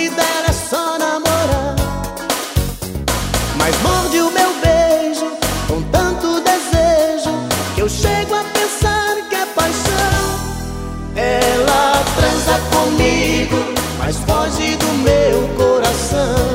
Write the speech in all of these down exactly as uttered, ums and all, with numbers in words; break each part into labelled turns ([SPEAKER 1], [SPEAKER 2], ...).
[SPEAKER 1] lance dela é só namorar, mas morde o meu beijo com tanto desejo que eu chego a pensar que é paixão. Ela transa comigo, mas foge do meu coração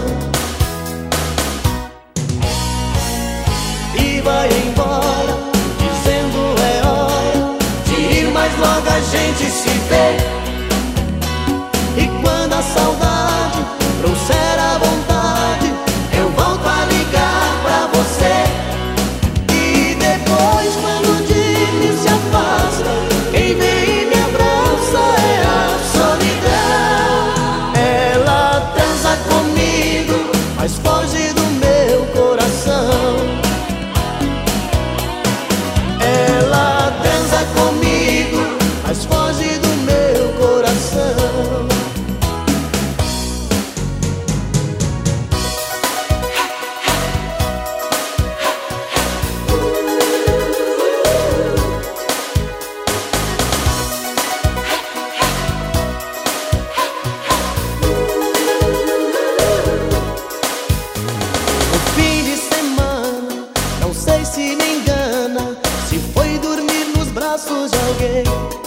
[SPEAKER 1] e vai embora, dizendo é hora de ir, mas logo a gente se vê. E quando a saudade trouxer a vontade, eu volto a ligar pra você. E depois, quando o dia se afasta, quem vem e me abraça é a solidão. Ela transa comigo, mas foge do meu coração. Ela transa comigo, mas foge do meu coração. Não sei se me engana, se foi dormir nos braços de alguém.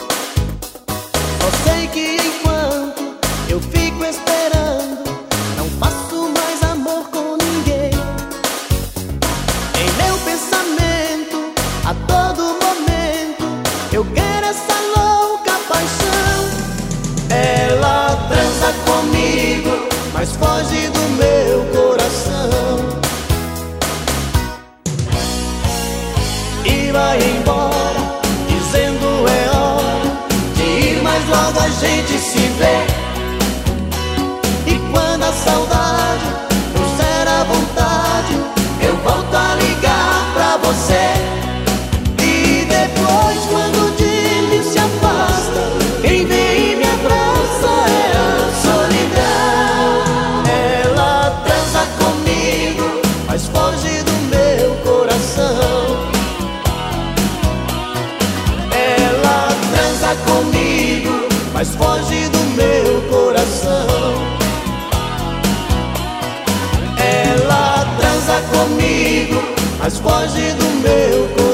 [SPEAKER 1] Só sei que enquanto eu fico esperando, não faço mais amor com ninguém. Em meu pensamento, a todo momento, eu quero essa louca paixão. Ela transa comigo, mas foge do meu coração e vai embora, dizendo é hora de ir, mas logo a gente se vê. E quando a saudade trouxer a vontade, eu volto a ligar pra você. E depois, quando o dia se afasta, quem vem e me abraça é a solidão. Ela transa comigo, mas foge do meu coração. Comigo, mas foge do meu coração. Ela transa comigo, mas foge do meu coração.